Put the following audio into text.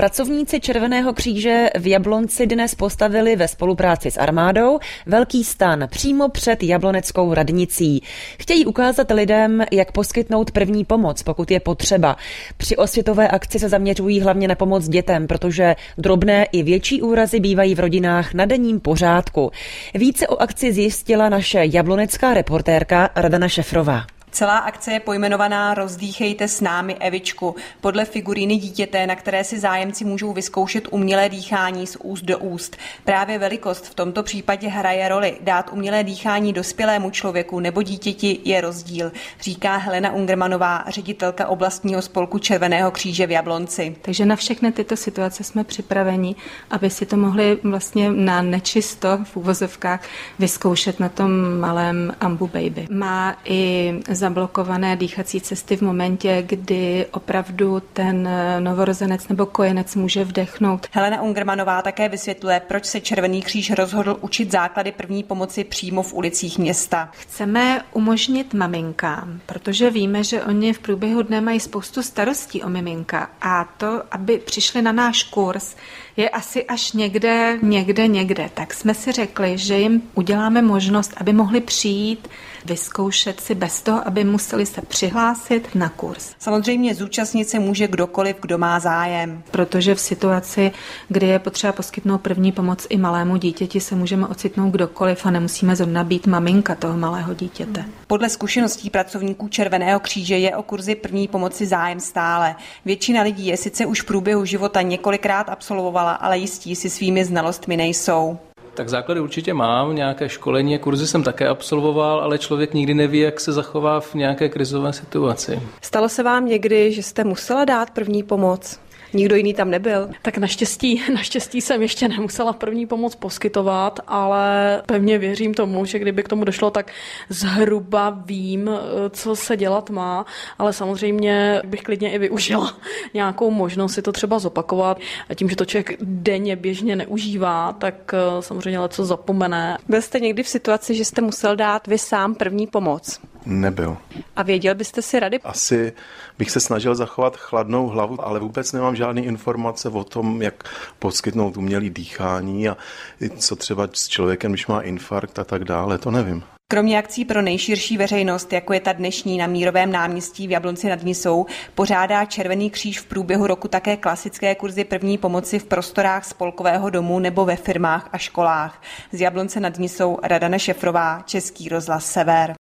Pracovníci Červeného kříže v Jablonci dnes postavili ve spolupráci s armádou velký stan přímo před jabloneckou radnicí. Chtějí ukázat lidem, jak poskytnout první pomoc, pokud je potřeba. Při osvětové akci se zaměřují hlavně na pomoc dětem, protože drobné i větší úrazy bývají v rodinách na denním pořádku. Více o akci zjistila naše jablonecká reportérka Radana Šefrová. Celá akce je pojmenovaná Rozdýchejte s námi Evičku, podle figuríny dítěte, na které si zájemci můžou vyzkoušet umělé dýchání z úst do úst. Právě velikost v tomto případě hraje roli. Dát umělé dýchání dospělému člověku nebo dítěti je rozdíl, říká Helena Ungermanová, ředitelka oblastního spolku Červeného kříže v Jablonci. Takže na všechny tyto situace jsme připraveni, aby si to mohli vlastně na nečisto v uvozovkách vyzkoušet na tom malém Ambu Baby. Má i zablokované dýchací cesty v momentě, kdy opravdu ten novorozenec nebo kojenec může vdechnout. Helena Ungermanová také vysvětluje, proč se Červený kříž rozhodl učit základy první pomoci přímo v ulicích města. Chceme umožnit maminkám, protože víme, že oni v průběhu dne mají spoustu starostí o miminka a to, aby přišli na náš kurz, je asi až někde. Tak jsme si řekli, že jim uděláme možnost, aby mohli přijít, vyzkoušet si bez toho, aby museli se přihlásit na kurz. Samozřejmě zúčastnit se může kdokoliv, kdo má zájem. Protože v situaci, kdy je potřeba poskytnout první pomoc i malému dítěti, se můžeme ocitnout kdokoliv a nemusíme zrovna být maminka toho malého dítěte. Podle zkušeností pracovníků Červeného kříže je o kurzy první pomoci zájem stále. Většina lidí je sice už v průběhu života několikrát absolvovala, ale jistí si svými znalostmi nejsou. Tak základy určitě mám, nějaké školení, kurzy jsem také absolvoval, ale člověk nikdy neví, jak se zachová v nějaké krizové situaci. Stalo se vám někdy, že jste musela dát první pomoc? Nikdo jiný tam nebyl? Tak naštěstí jsem ještě nemusela první pomoc poskytovat, ale pevně věřím tomu, že kdyby k tomu došlo, tak zhruba vím, co se dělat má, ale samozřejmě bych klidně i využila nějakou možnost si to třeba zopakovat. A tím, že to člověk denně běžně neužívá, tak samozřejmě leco zapomene. Byl jste někdy v situaci, že jste musel dát vy sám první pomoc? Nebyl. A věděl byste si rady? Asi bych se snažil zachovat chladnou hlavu, ale vůbec nemám žádné informace o tom, jak poskytnout umělé dýchání a co třeba s člověkem, když má infarkt a tak dále, to nevím. Kromě akcí pro nejširší veřejnost, jako je ta dnešní na Mírovém náměstí v Jablonci nad Nisou, pořádá Červený kříž v průběhu roku také klasické kurzy první pomoci v prostorách spolkového domu nebo ve firmách a školách. Z Jablonce nad Nisou Radana Šefrová, Český rozhlas Sever.